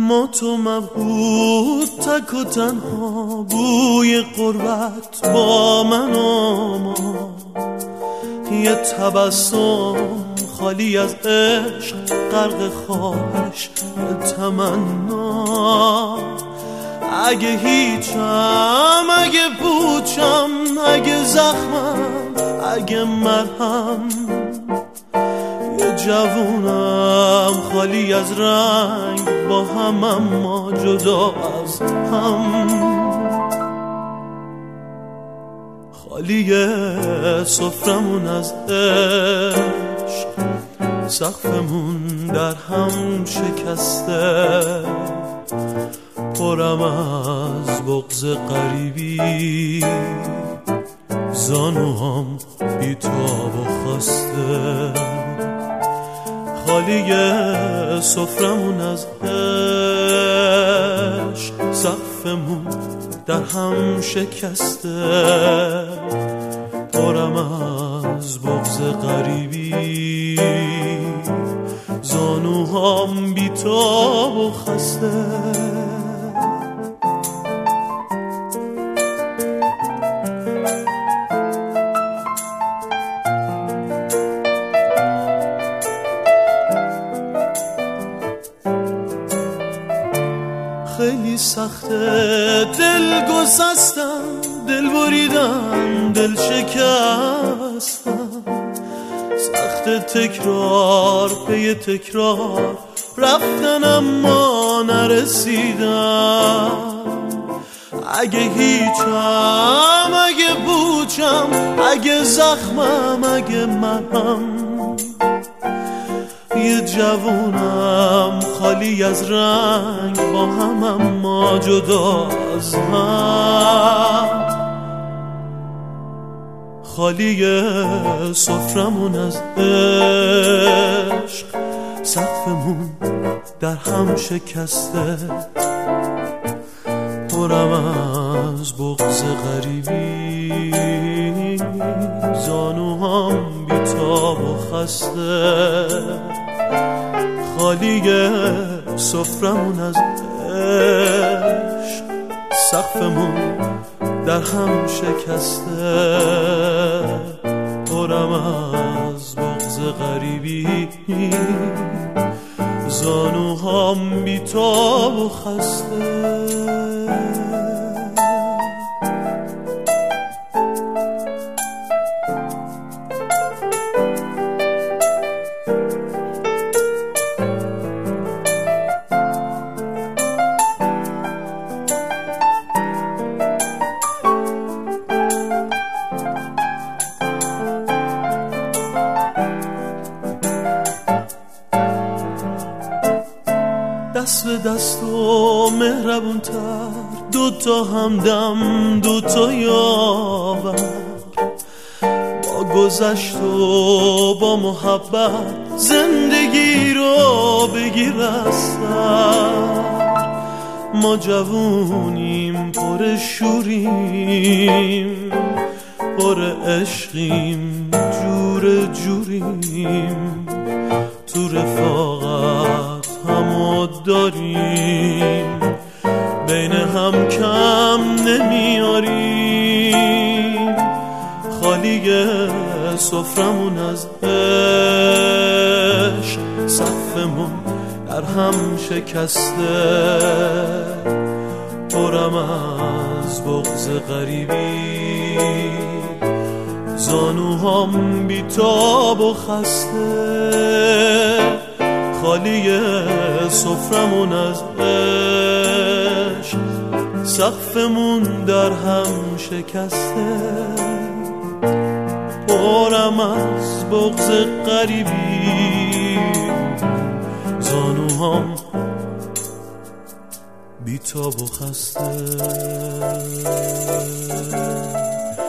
ما تو مبهوت تک و تنها، بوی غربت با من و ما، یه تبسم خالی از عشق، غرق خواهش تمنا. اگه هیچم، اگه پوچم، اگه زخمم، اگه مرهم، یه جوونم خالی از رنگ با هم اما جدا از هم. خالی سفرمون از عشق، سقفمون در هم شکسته، پرم از بغض غریبی، زانوام بی‌تاب و خسته. خالی سفرمون از عشق، سقفمون در هم شکسته، پرم از بغض غریبی، زانوهام بی‌تاب و خسته. خیلی سخته دل گسستم، دل بریدم، دل شکستم، سخته تکرار پی تکرار رفتن اما نرسیدم. اگه هیچم، اگه پوچم، اگه زخمم، اگه مرهم، یه جوونم خالی از رنگ با هم اما جدا از هم. خالی سفرمون از عشق، سقفمون در هم شکسته، پرم از بغض غریبی، زانوهام بی‌تاب و خسته. خالی سفرمون از عشق، سقفمون در هم شکسته، پرم از بغض غریبی، زانوهام بی‌تاب و خسته. دست به دست و مهربون تر، دوتا همدم، دوتا یاور، با گذشت و با محبت زندگی رو بگیر از سر. ما جوونیم، پر شوریم، پر عشقیم، جور جوریم، تو رفاقت همو داریم، بین هم کم نمیاریم. خالی سفرمون از عشق، سقفمون در هم شکسته، پرم از بغض غریبی، زانوهام بی‌تاب و خسته. خالی سفرمون از عشق، سقفمون در هم شکسته، پرم از بغض غریبی، زانوهام بی‌تاب و خسته.